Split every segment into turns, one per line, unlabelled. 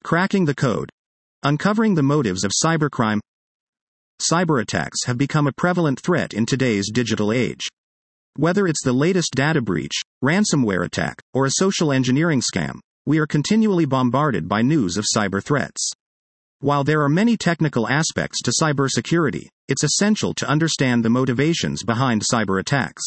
Cracking the code. Uncovering the motives of cybercrime. Cyberattacks have become a prevalent threat in today's digital age. Whether it's the latest data breach, ransomware attack, or a social engineering scam, we are continually bombarded by news of cyber threats. While there are many technical aspects to cybersecurity, it's essential to understand the motivations behind cyber attacks.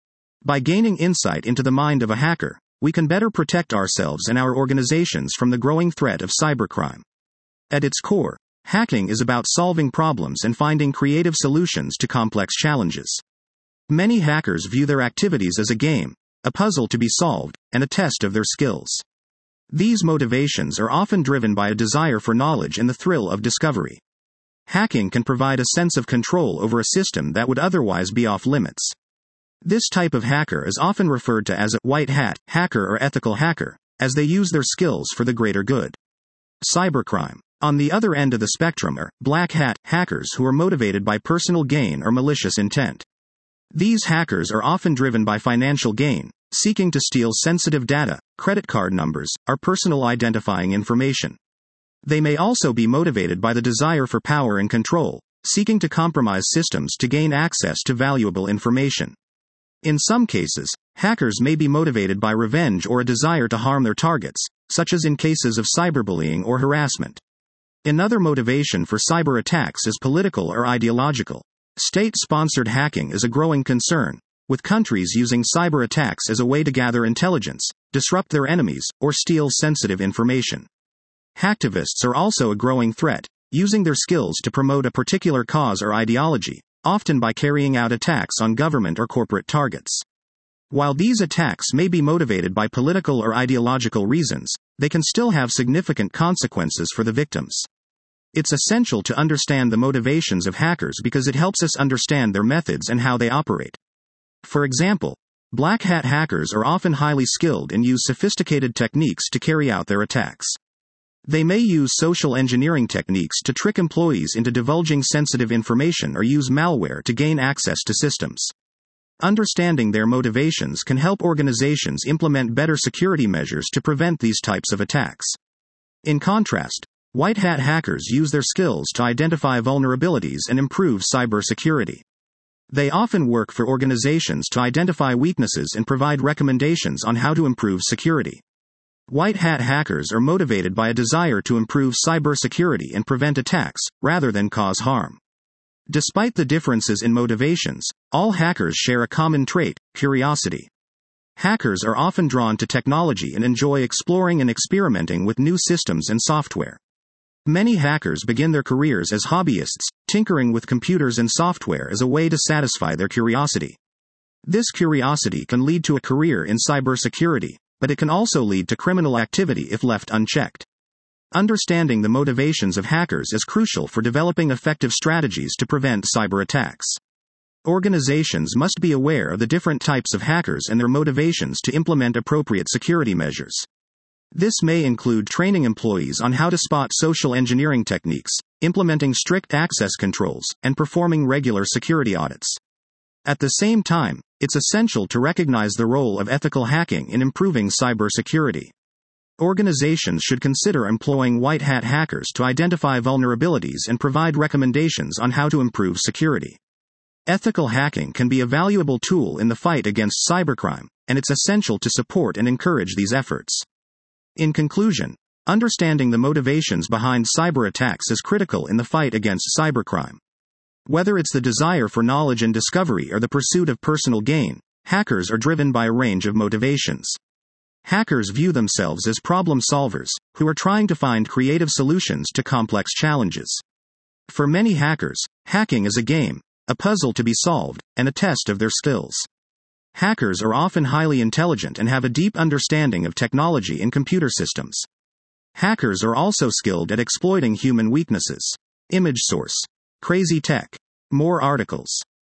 By gaining insight into the mind of a hacker, we can better protect ourselves and our organizations from the growing threat of cybercrime. At its core, hacking is about solving problems and finding creative solutions to complex challenges. Many hackers view their activities as a game, a puzzle to be solved, and a test of their skills. These motivations are often driven by a desire for knowledge and the thrill of discovery. Hacking can provide a sense of control over a system that would otherwise be off limits. This type of hacker is often referred to as a white hat hacker or ethical hacker, as they use their skills for the greater good. Cybercrime. On the other end of the spectrum are black hat hackers who are motivated by personal gain or malicious intent. These hackers are often driven by financial gain, seeking to steal sensitive data, credit card numbers, or personal identifying information. They may also be motivated by the desire for power and control, seeking to compromise systems to gain access to valuable information. In some cases, hackers may be motivated by revenge or a desire to harm their targets, such as in cases of cyberbullying or harassment. Another motivation for cyber attacks is political or ideological. State-sponsored hacking is a growing concern, with countries using cyber attacks as a way to gather intelligence, disrupt their enemies, or steal sensitive information. Hacktivists are also a growing threat, using their skills to promote a particular cause or ideology, often by carrying out attacks on government or corporate targets. While these attacks may be motivated by political or ideological reasons, they can still have significant consequences for the victims. It's essential to understand the motivations of hackers because it helps us understand their methods and how they operate. For example, black hat hackers are often highly skilled and use sophisticated techniques to carry out their attacks. They may use social engineering techniques to trick employees into divulging sensitive information or use malware to gain access to systems. Understanding their motivations can help organizations implement better security measures to prevent these types of attacks. In contrast, white hat hackers use their skills to identify vulnerabilities and improve cybersecurity. They often work for organizations to identify weaknesses and provide recommendations on how to improve security. White hat hackers are motivated by a desire to improve cybersecurity and prevent attacks, rather than cause harm. Despite the differences in motivations, all hackers share a common trait: curiosity. Hackers are often drawn to technology and enjoy exploring and experimenting with new systems and software. Many hackers begin their careers as hobbyists, tinkering with computers and software as a way to satisfy their curiosity. This curiosity can lead to a career in cybersecurity, but it can also lead to criminal activity if left unchecked. Understanding the motivations of hackers is crucial for developing effective strategies to prevent cyber attacks. Organizations must be aware of the different types of hackers and their motivations to implement appropriate security measures. This may include training employees on how to spot social engineering techniques, implementing strict access controls, and performing regular security audits. At the same time, it's essential to recognize the role of ethical hacking in improving cybersecurity. Organizations should consider employing white hat hackers to identify vulnerabilities and provide recommendations on how to improve security. Ethical hacking can be a valuable tool in the fight against cybercrime, and it's essential to support and encourage these efforts. In conclusion, understanding the motivations behind cyber attacks is critical in the fight against cybercrime. Whether it's the desire for knowledge and discovery or the pursuit of personal gain, hackers are driven by a range of motivations. Hackers view themselves as problem solvers, who are trying to find creative solutions to complex challenges. For many hackers, hacking is a game, a puzzle to be solved, and a test of their skills. Hackers are often highly intelligent and have a deep understanding of technology and computer systems. Hackers are also skilled at exploiting human weaknesses. Image source: Crazy Tech. More articles.